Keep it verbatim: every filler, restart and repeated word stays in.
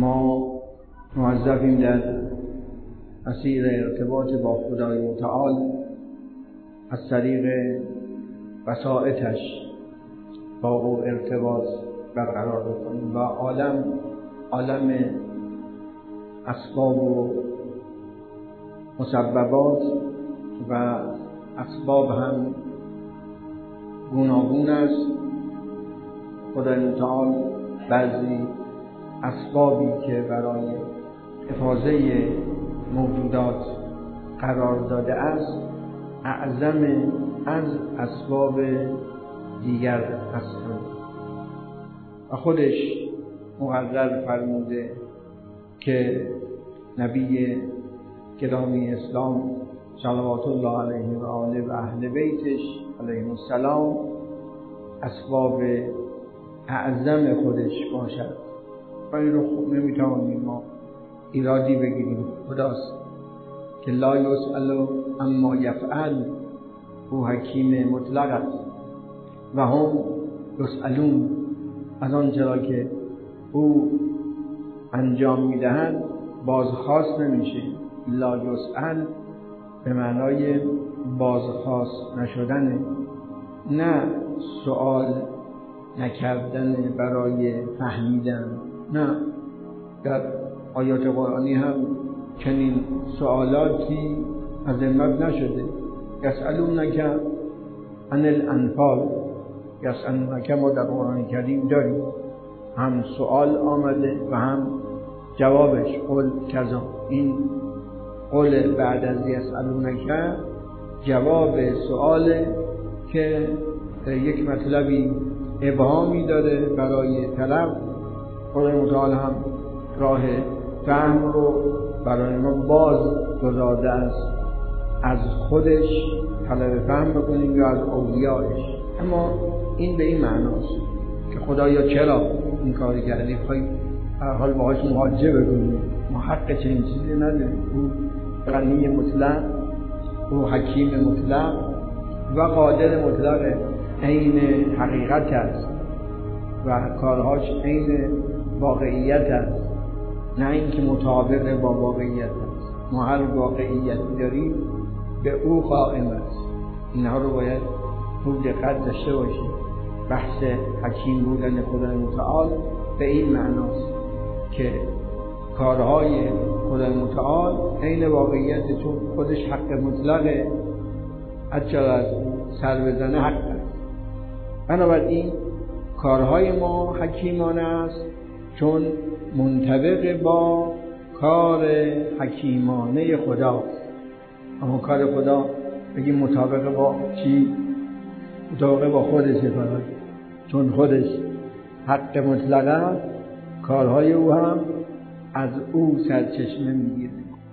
ما موظفیم در مسیر ارتباط با خدای متعال از طریق وسائطش با او ارتباط برقرار بکنیم و عالم عالم اسباب و مسببات و اسباب هم گوناگون است. خدای متعال بعضی اسبابی که برای حفاظه موجودات قرار داده است اعظم از اسباب دیگر هستند و خودش مقرر فرموده که نبی گرامی اسلام صلوات الله علیه و آله و اهل بیتش علیهم السلام اسباب اعظم خودش باشد و این رو خوب نمیتوانیم ما ایرادی بگیریم. خداست که لا یسأل اما یفعل، او حکیم مطلق است و هم یسألون، از آنچه که او انجام میدهند بازخواست نمیشه. لا یسأل به معنای بازخواست نشدن، نه سوال نکردن برای فهمیدن. نه، در آیات قرآنی هم چنین سوالاتی مذمت نشده. یسألونک عن الانفال، یسألونک ما در قرآن کریم داریم، هم سوال آمده و هم جوابش قل کذا. این قول بعد از یسألونک جواب سواله که یک مطلبی ابهامی داره برای طلب. خدای متعال هم راه فهم رو برای ما باز گذارده است، از خودش طلب فهم بکنیم یا از اولیایش. اما این به این معناست که خدایا چرا این کاری کردی، خواهی هر حال باهاش مواجه بکنیم. ما حق چنین چیزی نداریم. او غنی مطلق، او حکیم مطلق و قادر مطلق، عین حقیقت است و کارهاش عین واقعیت است، نه اینکه مطابق با واقعیت است. ما هر واقعیتی داریم به او قائم است. اینها رو باید خوب دقت داشته باشیم. بحث حکیم بودن خدای متعال به این معناست که کارهای خدای متعال عین واقعیت، چون خودش حق مطلقه، هرچه از سر بزنه حق است. بنابراین کارهای ما حکیمانه است چون منطبق با کار حکیمانه خدا. اما کار خدا بگیم مطابق با چی؟ مطابق با خودشه فقط، چون خودش حق مطلق است. کارهای او هم از او سرچشمه میگیره.